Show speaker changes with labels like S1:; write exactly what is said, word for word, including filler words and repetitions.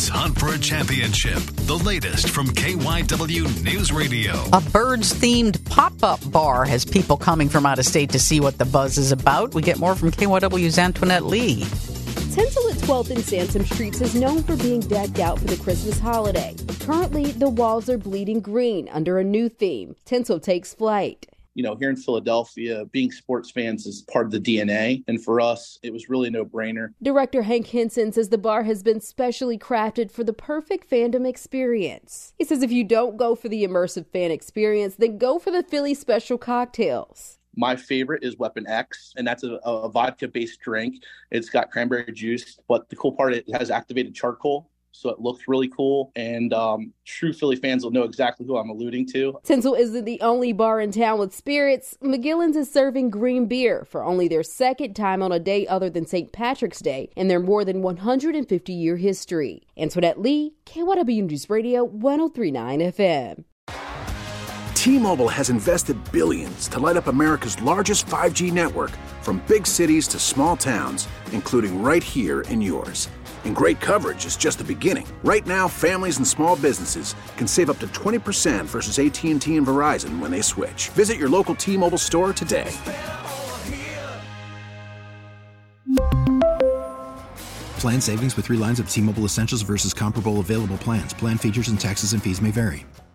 S1: It's Hunt for a Championship, the latest from K Y W News Radio.
S2: A birds-themed pop-up bar has people coming from out of state to see what the buzz is about. We get more from K Y W's Antoinette Lee.
S3: Tinsel at twelfth and Sansom Streets is known for being decked out for the Christmas holiday. Currently, the walls are bleeding green under a new theme. Tinsel takes flight.
S4: You know, here in Philadelphia, being sports fans is part of the D N A. And for us, it was really a no-brainer.
S3: Director Hank Henson says the bar has been specially crafted for the perfect fandom experience. He says if you don't go for the immersive fan experience, then go for the Philly special cocktails.
S4: My favorite is Weapon X, and that's a, a vodka-based drink. It's got cranberry juice, but the cool part, it has activated charcoal. So it looks really cool, and um, true Philly fans will know exactly who I'm alluding to.
S3: Tinsel isn't the only bar in town with spirits. McGillen's is serving green beer for only their second time on a day other than Saint Patrick's Day in their more than one hundred fifty year history. Antoinette Lee, K Y W News Radio, one oh three point nine F M.
S5: T-Mobile has invested billions to light up America's largest five G network, from big cities to small towns, including right here in yours. And great coverage is just the beginning. Right now, families and small businesses can save up to twenty percent versus A T and T and Verizon when they switch. Visit your local T-Mobile store today.
S6: Plan savings with three lines of T-Mobile Essentials versus comparable available plans. Plan features and taxes and fees may vary.